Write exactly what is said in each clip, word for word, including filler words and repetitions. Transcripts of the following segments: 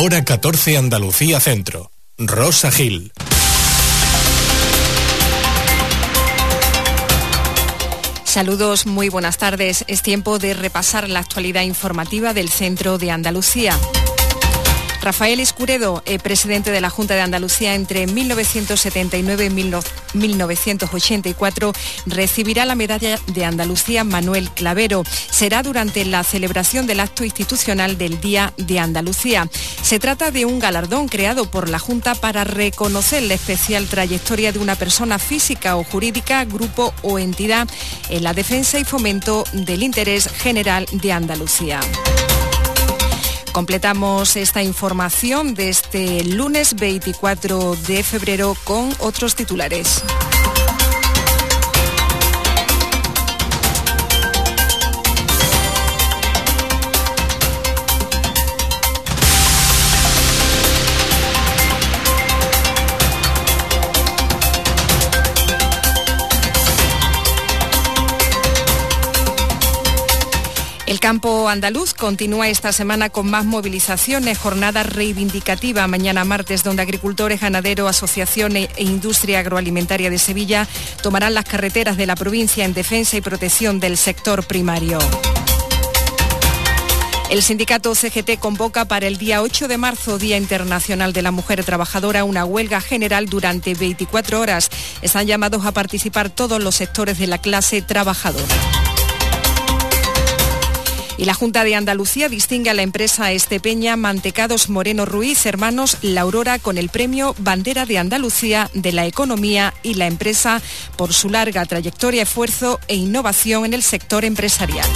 Hora catorce Andalucía Centro. Rosa Gil. Saludos, muy buenas tardes. Es tiempo de repasar la actualidad informativa del centro de Andalucía. Rafael Escuredo, eh, presidente de la Junta de Andalucía entre mil novecientos setenta y nueve y mil novecientos ochenta y cuatro, recibirá la medalla de Andalucía Manuel Clavero. Será durante la celebración del acto institucional del Día de Andalucía. Se trata de un galardón creado por la Junta para reconocer la especial trayectoria de una persona física o jurídica, grupo o entidad en la defensa y fomento del interés general de Andalucía. Completamos esta información de este lunes veinticuatro de febrero con otros titulares. El campo andaluz continúa esta semana con más movilizaciones, jornada reivindicativa mañana martes, donde agricultores, ganaderos, asociaciones e industria agroalimentaria de Sevilla tomarán las carreteras de la provincia en defensa y protección del sector primario. El sindicato C G T convoca para el día ocho de marzo, Día Internacional de la Mujer Trabajadora, una huelga general durante veinticuatro horas. Están llamados a participar todos los sectores de la clase trabajadora. Y la Junta de Andalucía distingue a la empresa Estepeña Mantecados Moreno Ruiz, hermanos La Aurora, con el premio Bandera de Andalucía de la Economía y la Empresa por su larga trayectoria, esfuerzo e innovación en el sector empresarial.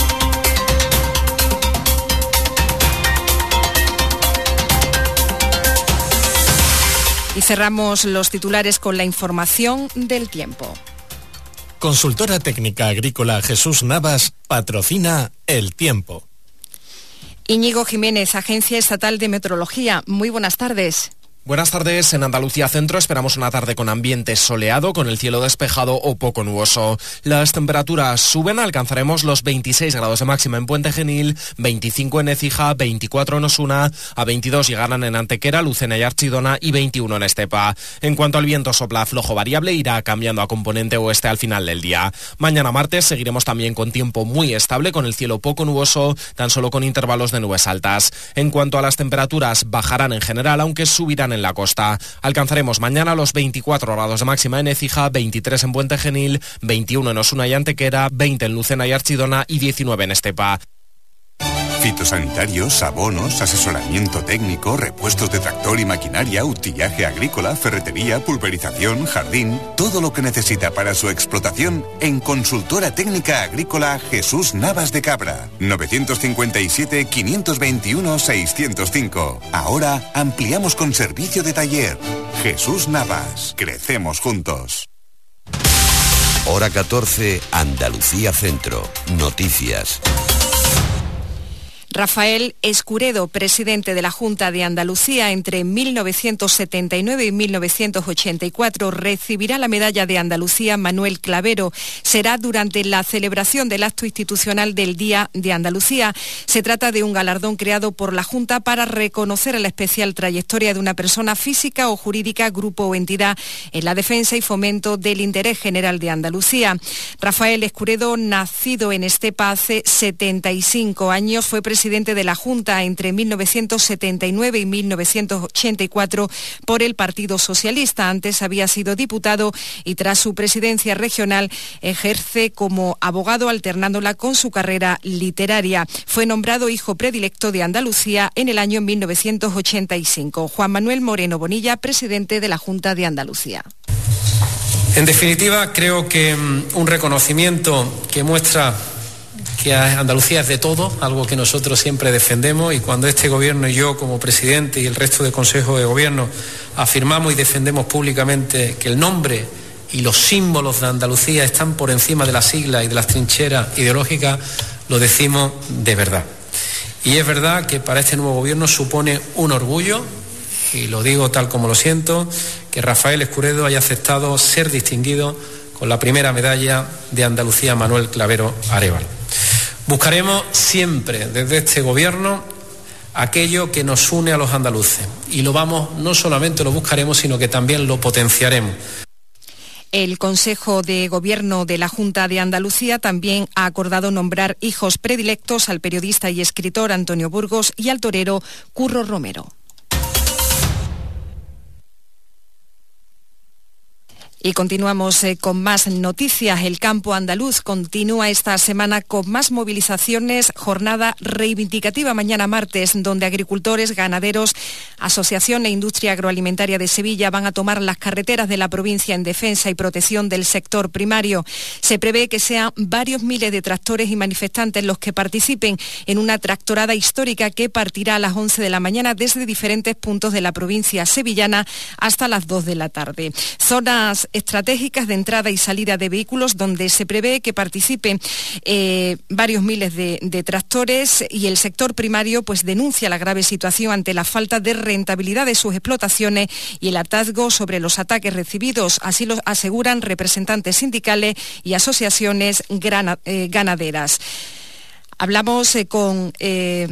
Y cerramos los titulares con la información del tiempo. Consultora técnica agrícola Jesús Navas patrocina el tiempo. Íñigo Jiménez, Agencia Estatal de Meteorología. Muy buenas tardes. Buenas tardes. En Andalucía Centro esperamos una tarde con ambiente soleado, con el cielo despejado o poco nuboso. Las temperaturas suben, alcanzaremos los veintiséis grados de máxima en Puente Genil, veinticinco en Écija, veinticuatro en Osuna, a veintidós llegarán en Antequera, Lucena y Archidona y veintiuno en Estepa. En cuanto al viento, sopla flojo variable, irá cambiando a componente oeste al final del día. Mañana martes seguiremos también con tiempo muy estable, con el cielo poco nuboso, tan solo con intervalos de nubes altas. En cuanto a las temperaturas, bajarán en general, aunque subirán en la costa. Alcanzaremos mañana los veinticuatro grados de máxima en Écija, veintitrés en Puente Genil, veintiuno en Osuna y Antequera, veinte en Lucena y Archidona y diecinueve en Estepa. Fitosanitarios, abonos, asesoramiento técnico, repuestos de tractor y maquinaria, utillaje agrícola, ferretería, pulverización, jardín, todo lo que necesita para su explotación en Consultora Técnica Agrícola Jesús Navas de Cabra. novecientos cincuenta y siete, quinientos veintiuno, seiscientos cinco. Ahora ampliamos con servicio de taller. Jesús Navas, crecemos juntos. Hora catorce, Andalucía Centro. Noticias. Rafael Escuredo, presidente de la Junta de Andalucía entre mil novecientos setenta y nueve y mil novecientos ochenta y cuatro, recibirá la medalla de Andalucía Manuel Clavero. Será durante la celebración del acto institucional del Día de Andalucía. Se trata de un galardón creado por la Junta para reconocer la especial trayectoria de una persona física o jurídica, grupo o entidad en la defensa y fomento del interés general de Andalucía. Rafael Escuredo, nacido en Estepa hace setenta y cinco años, fue presidente presidente de la Junta entre mil novecientos setenta y nueve y mil novecientos ochenta y cuatro por el Partido Socialista. Antes había sido diputado y tras su presidencia regional ejerce como abogado alternándola con su carrera literaria. Fue nombrado hijo predilecto de Andalucía en el año mil novecientos ochenta y cinco. Juan Manuel Moreno Bonilla, presidente de la Junta de Andalucía. En definitiva, creo que un reconocimiento que muestra que Andalucía es de todo, algo que nosotros siempre defendemos, y cuando este gobierno y yo como presidente y el resto del Consejo de Gobierno afirmamos y defendemos públicamente que el nombre y los símbolos de Andalucía están por encima de las siglas y de las trincheras ideológicas, lo decimos de verdad. Y es verdad que para este nuevo gobierno supone un orgullo, y lo digo tal como lo siento, que Rafael Escuredo haya aceptado ser distinguido con la primera medalla de Andalucía Manuel Clavero Arévalo. Buscaremos siempre desde este gobierno aquello que nos une a los andaluces. Y lo vamos, no solamente lo buscaremos, sino que también lo potenciaremos. El Consejo de Gobierno de la Junta de Andalucía también ha acordado nombrar hijos predilectos al periodista y escritor Antonio Burgos y al torero Curro Romero. Y continuamos eh, con más noticias. El campo andaluz continúa esta semana con más movilizaciones. Jornada reivindicativa mañana martes, donde agricultores, ganaderos, Asociación e Industria Agroalimentaria de Sevilla van a tomar las carreteras de la provincia en defensa y protección del sector primario. Se prevé que sean varios miles de tractores y manifestantes los que participen en una tractorada histórica que partirá a las once de la mañana desde diferentes puntos de la provincia sevillana hasta las dos de la tarde. Zonas estratégicas de entrada y salida de vehículos donde se prevé que participen eh, varios miles de, de tractores, y el sector primario pues denuncia la grave situación ante la falta de rentabilidad de sus explotaciones y el hartazgo sobre los ataques recibidos. Así lo aseguran representantes sindicales y asociaciones grana, eh, ganaderas. Hablamos eh, con eh,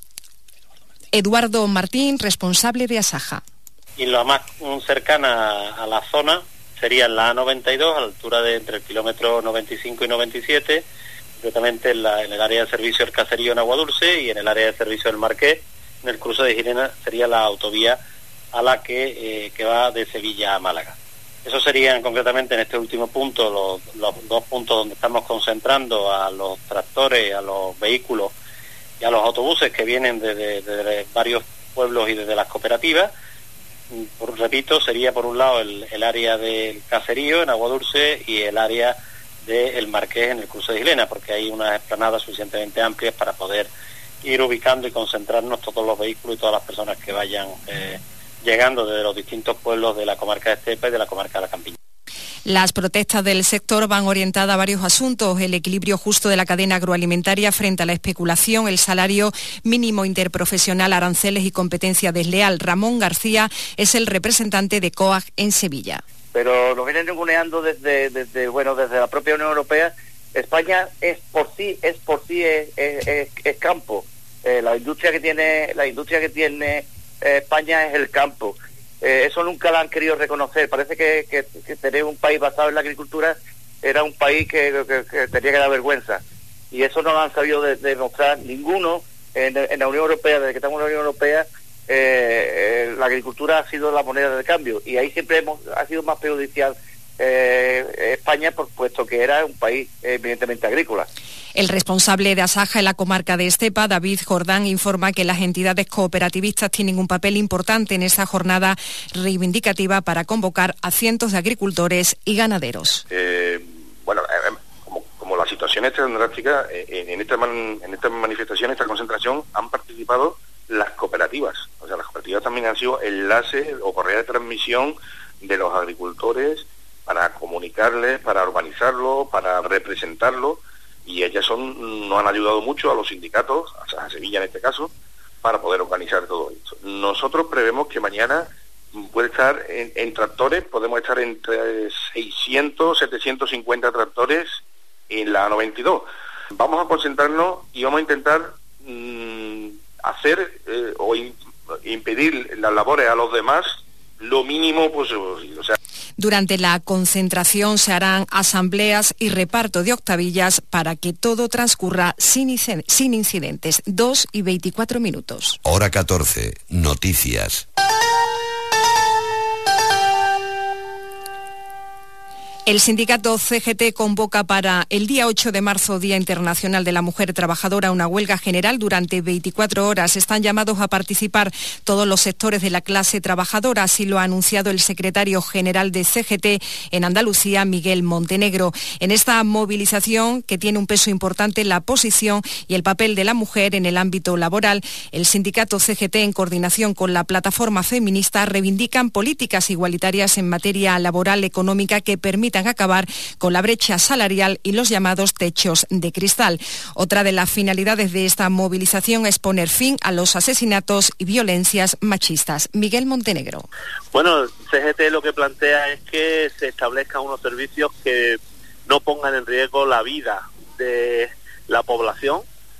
Eduardo Martín, responsable de Asaja. Y la más cercana a la zona sería la A noventa y dos, a la altura de entre el kilómetro noventa y cinco y noventa y siete, concretamente en, la, en el área de servicio del Caserío en Aguadulce, y en el área de servicio del Marqués, en el cruce de Girena, sería la autovía a la que, eh, que va de Sevilla a Málaga. Esos serían concretamente en este último punto los, los dos puntos donde estamos concentrando a los tractores, a los vehículos y a los autobuses que vienen desde de, de, de varios pueblos y desde las cooperativas. Por, repito, sería por un lado el, el área del Caserío en Aguadulce y el área del Marqués en el cruce de Girena, porque hay unas explanadas suficientemente amplias para poder ir ubicando y concentrarnos todos los vehículos y todas las personas que vayan eh, llegando desde los distintos pueblos de la comarca de Estepa y de la comarca de la Campiña. Las protestas del sector van orientadas a varios asuntos: el equilibrio justo de la cadena agroalimentaria frente a la especulación, el salario mínimo interprofesional, aranceles y competencia desleal. Ramón García es el representante de COAG en Sevilla. Pero lo vienen ninguneando desde, desde, bueno, desde la propia Unión Europea. España es por sí, es por sí es, es, es, es campo. Eh, la industria que tiene, la industria que tiene eh, España es el campo. Eh, eso nunca lo han querido reconocer. Parece que, que, que tener un país basado en la agricultura era un país que, que, que tenía que dar vergüenza. Y eso no lo han sabido de, de demostrar ninguno en, en la Unión Europea. Desde que estamos en la Unión Europea, eh, eh, la agricultura ha sido la moneda de cambio. Y ahí siempre hemos, ha sido más perjudicial eh, España, por puesto que era un país eh, evidentemente agrícola. El responsable de Asaja en la comarca de Estepa, David Jordán, informa que las entidades cooperativistas tienen un papel importante en esta jornada reivindicativa para convocar a cientos de agricultores y ganaderos. Eh, bueno, eh, como, como la situación es tan drástica, eh, en, esta man, en esta manifestación, esta concentración, han participado las cooperativas. O sea, las cooperativas también han sido enlace o correa de transmisión de los agricultores para comunicarles, para organizarlo, para representarlo. Y ellas son, nos han ayudado mucho a los sindicatos, a Sevilla en este caso, para poder organizar todo esto. Nosotros prevemos que mañana puede estar en, en tractores, podemos estar entre seiscientos, setecientos cincuenta tractores en la A noventa y dos. Vamos a concentrarnos y vamos a intentar mmm, hacer eh, o in, impedir las labores a los demás lo mínimo posible. O sea, durante la concentración se harán asambleas y reparto de octavillas para que todo transcurra sin, sin incidentes. dos y veinticuatro minutos. Hora catorce. Noticias. El sindicato C G T convoca para el día ocho de marzo, Día Internacional de la Mujer Trabajadora, una huelga general durante veinticuatro horas. Están llamados a participar todos los sectores de la clase trabajadora, así lo ha anunciado el secretario general de C G T en Andalucía, Miguel Montenegro. En esta movilización, que tiene un peso importante la posición y el papel de la mujer en el ámbito laboral, el sindicato C G T, en coordinación con la plataforma feminista, reivindican políticas igualitarias en materia laboral económica que permitan acabar con la brecha salarial y los llamados techos de cristal. Otra de las finalidades de esta movilización es poner fin a los asesinatos y violencias machistas. Miguel Montenegro. Bueno, C G T lo que plantea es que se establezcan unos servicios que no pongan en riesgo la vida de la población,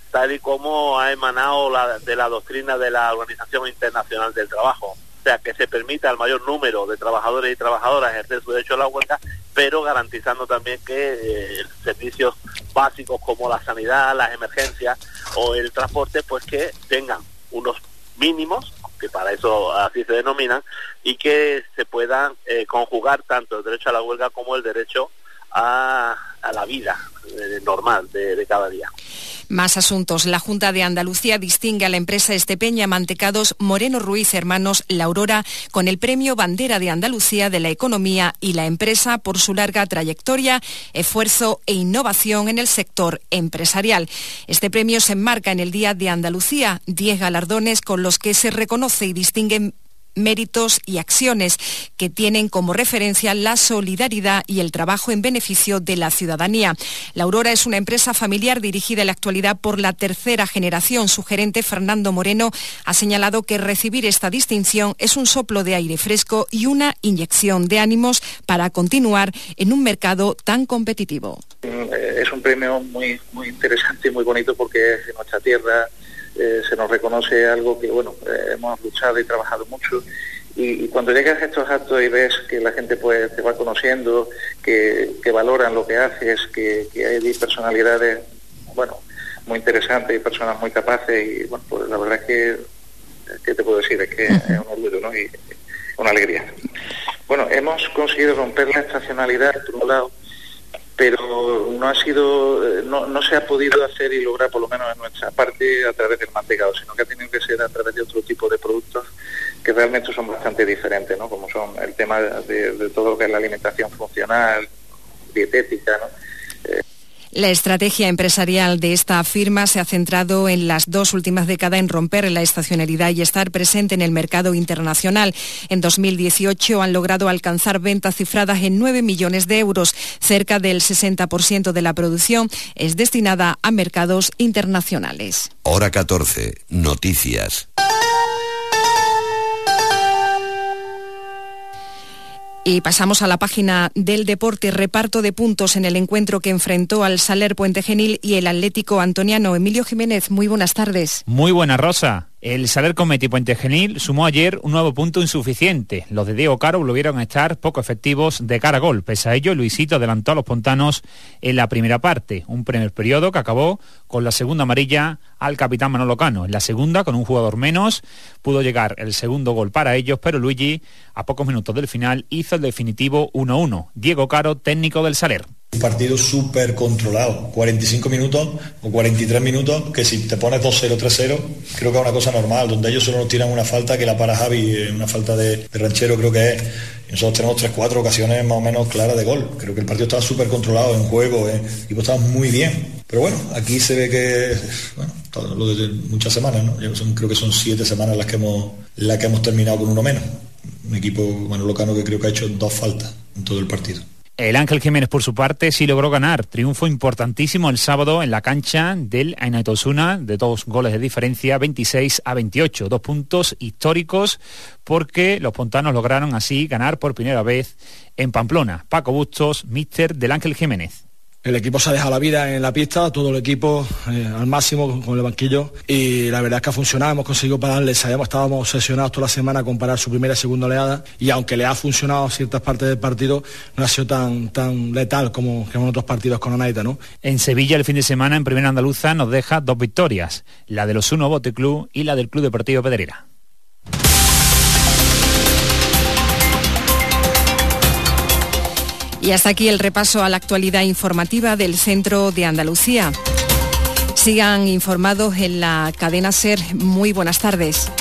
tal y como ha emanado la, de la doctrina de la Organización Internacional del Trabajo. O sea, que se permita al mayor número de trabajadores y trabajadoras ejercer su derecho a la huelga, pero garantizando también que eh, servicios básicos como la sanidad, las emergencias o el transporte, pues que tengan unos mínimos, que para eso así se denominan, y que se puedan eh, conjugar tanto el derecho a la huelga como el derecho a, a la vida eh, normal de, de cada día. Más asuntos. La Junta de Andalucía distingue a la empresa Estepeña Mantecados Moreno Ruiz Hermanos La Aurora con el premio Bandera de Andalucía de la Economía y la empresa por su larga trayectoria, esfuerzo e innovación en el sector empresarial. Este premio se enmarca en el Día de Andalucía, diez galardones con los que se reconoce y distinguen méritos y acciones que tienen como referencia la solidaridad y el trabajo en beneficio de la ciudadanía. La Aurora es una empresa familiar dirigida en la actualidad por la tercera generación. Su gerente, Fernando Moreno, ha señalado que recibir esta distinción es un soplo de aire fresco y una inyección de ánimos para continuar en un mercado tan competitivo. Es un premio muy, muy interesante y muy bonito porque en nuestra tierra Eh, se nos reconoce algo que, bueno, eh, hemos luchado y trabajado mucho, y, y cuando llegas a estos actos y ves que la gente pues te va conociendo, que, que valoran lo que haces, que, que hay personalidades, bueno, muy interesantes y personas muy capaces, y bueno, pues la verdad es que, ¿qué te puedo decir? Es que es un orgullo, ¿no? Y una alegría. Bueno, hemos conseguido romper la estacionalidad, por un lado, pero no ha sido, no, no se ha podido hacer y lograr, por lo menos en nuestra parte, a través del mantecado, sino que ha tenido que ser a través de otro tipo de productos que realmente son bastante diferentes, ¿no? Como son el tema de, de todo lo que es la alimentación funcional, dietética, ¿no? Eh, La estrategia empresarial de esta firma se ha centrado en las dos últimas décadas en romper la estacionalidad y estar presente en el mercado internacional. En dos mil dieciocho han logrado alcanzar ventas cifradas en nueve millones de euros. Cerca del sesenta por ciento de la producción es destinada a mercados internacionales. Hora catorce. Noticias. Y pasamos a la página del deporte. Reparto de puntos en el encuentro que enfrentó al Saler Puente Genil y el Atlético Antoniano. Emilio Jiménez, muy buenas tardes. Muy buena, Rosa. El Saler Cometi Puente Genil sumó ayer un nuevo punto insuficiente. Los de Diego Caro volvieron a estar poco efectivos de cara a gol. Pese a ello, Luisito adelantó a los pontanos en la primera parte. Un primer periodo que acabó con la segunda amarilla al capitán Manolo Cano. En la segunda, con un jugador menos, pudo llegar el segundo gol para ellos, pero Luigi, a pocos minutos del final, hizo el definitivo uno uno. Diego Caro, técnico del Saler. Un partido súper controlado, cuarenta y cinco minutos o cuarenta y tres minutos, que si te pones dos cero, tres cero, creo que es una cosa normal, donde ellos solo nos tiran una falta que la para Javi, una falta de, de Ranchero creo que es, y nosotros tenemos tres cuatro ocasiones más o menos claras de gol. Creo que el partido estaba súper controlado en juego, eh, el equipo estaba muy bien, pero bueno, aquí se ve que, bueno, todo lo de muchas semanas, ¿no? Son, creo que son siete semanas las que hemos, las que hemos terminado con uno menos. Un equipo Manolo Cano que creo que ha hecho dos faltas en todo el partido. El Ángel Jiménez, por su parte, sí logró ganar. Triunfo importantísimo el sábado en la cancha del Ainhoa Osuna, de dos goles de diferencia, veintiséis a veintiocho. Dos puntos históricos porque los pontanos lograron así ganar por primera vez en Pamplona. Paco Bustos, míster del Ángel Jiménez. El equipo se ha dejado la vida en la pista, todo el equipo eh, al máximo con el banquillo, y la verdad es que ha funcionado, hemos conseguido pararle, sabíamos, estábamos obsesionados toda la semana con parar su primera y segunda oleada, y aunque le ha funcionado ciertas partes del partido, no ha sido tan, tan letal como, como en otros partidos con Onaita, ¿no? En Sevilla el fin de semana en Primera Andaluza nos deja dos victorias, la del Osuna Bote Club y la del Club Deportivo Pedrera. Y hasta aquí el repaso a la actualidad informativa del Centro de Andalucía. Sigan informados en la cadena SER. Muy buenas tardes.